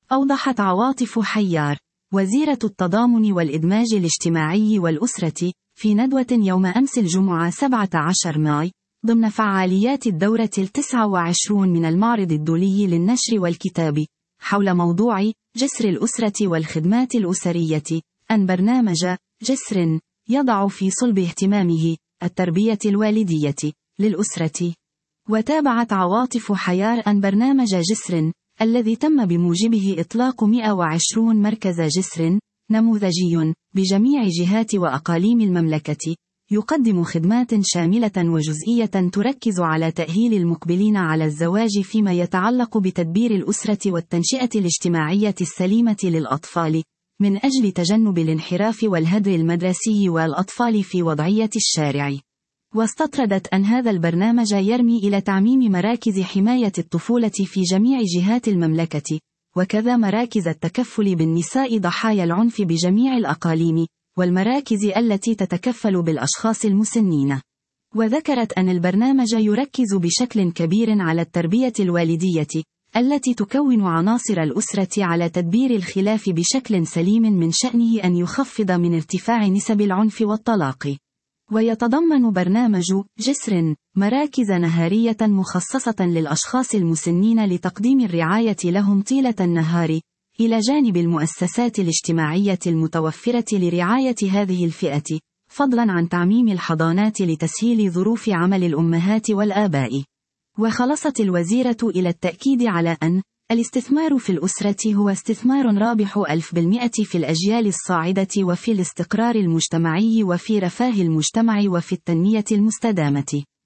أوضحت عواطف حيار وزيرة التضامن والإدماج الاجتماعي والأسرة في ندوة يوم أمس الجمعة 17 ماي ضمن فعاليات الدورة 29 من المعرض الدولي للنشر والكتاب حول موضوع جسر الأسرة والخدمات الأسرية أن برنامج جسر يضع في صلب اهتمامه التربية الوالدية للأسرة. وتابعت عواطف حيار أن برنامج جسر الذي تم بموجبه إطلاق 120 مركز جسر نموذجي بجميع جهات وأقاليم المملكة يقدم خدمات شاملة وجزئية تركز على تأهيل المقبلين على الزواج فيما يتعلق بتدبير الأسرة والتنشئة الاجتماعية السليمة للأطفال من أجل تجنب الانحراف والهدر المدرسي والأطفال في وضعية الشارع. واستطردت أن هذا البرنامج يرمي إلى تعميم مراكز حماية الطفولة في جميع جهات المملكة، وكذا مراكز التكفل بالنساء ضحايا العنف بجميع الأقاليم، والمراكز التي تتكفل بالأشخاص المسنين. وذكرت أن البرنامج يركز بشكل كبير على التربية الوالدية، التي تكون عناصر الأسرة على تدبير الخلاف بشكل سليم من شأنه أن يخفض من ارتفاع نسب العنف والطلاق. ويتضمن برنامج جسر مراكز نهارية مخصصة للأشخاص المسنين لتقديم الرعاية لهم طيلة النهار، إلى جانب المؤسسات الاجتماعية المتوفرة لرعاية هذه الفئة، فضلا عن تعميم الحضانات لتسهيل ظروف عمل الأمهات والآباء. وخلصت الوزيرة إلى التأكيد على أن الاستثمار في الأسرة هو استثمار رابح 100% في الأجيال الصاعدة وفي الاستقرار المجتمعي وفي رفاه المجتمع وفي التنمية المستدامة.